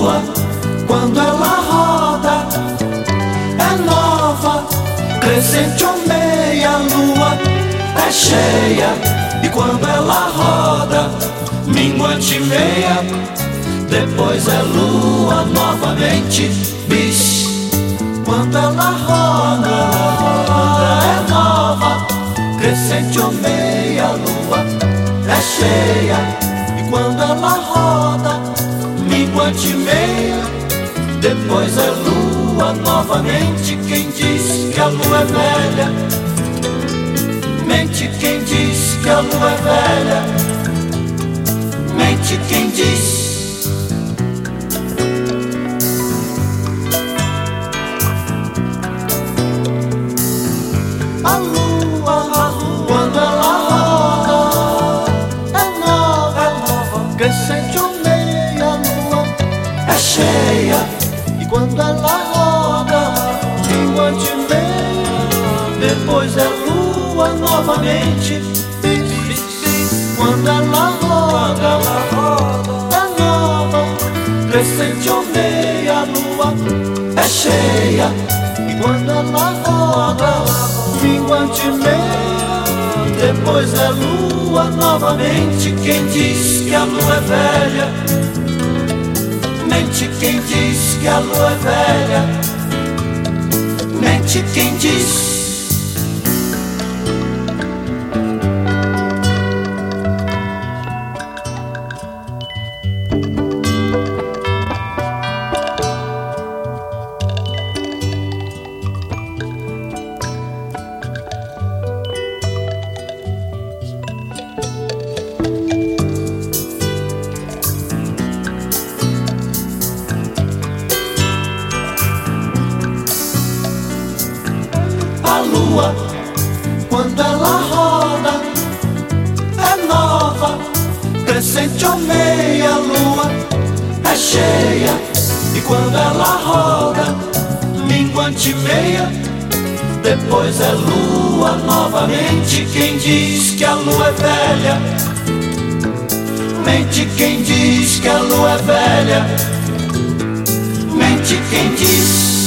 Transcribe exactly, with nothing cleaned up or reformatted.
lua, quando ela roda, é nova, crescente ou meia lua, é cheia. E quando ela roda, minguante meia, depois é lua novamente, bis. Quando ela roda, é nova, crescente ou meia lua, é cheia. E quando ela roda, minguante meia, depois é lua novamente. Quem diz que a lua é velha, mente quem diz que a lua é velha, mente quem diz. A lua, a lua, quando ela roda, é nova, é nova, crescente ou meia lua, é cheia. E quando ela roda, minguante meia, depois é lua novamente, bis, bis, bis. Quando ela roda, ela roda, é nova, crescente ou meia lua, é cheia. E quando ela roda, minguante meia, depois é lua novamente. Quem diz que a lua é velha, mente quem diz que a lua é velha, mente quem diz. A lua, quando ela roda, é nova, crescente ou meia lua, é cheia. E quando ela roda, minguante meia, depois é lua novamente. Quem diz que a lua é velha, mente quem diz que a lua é velha, mente quem diz.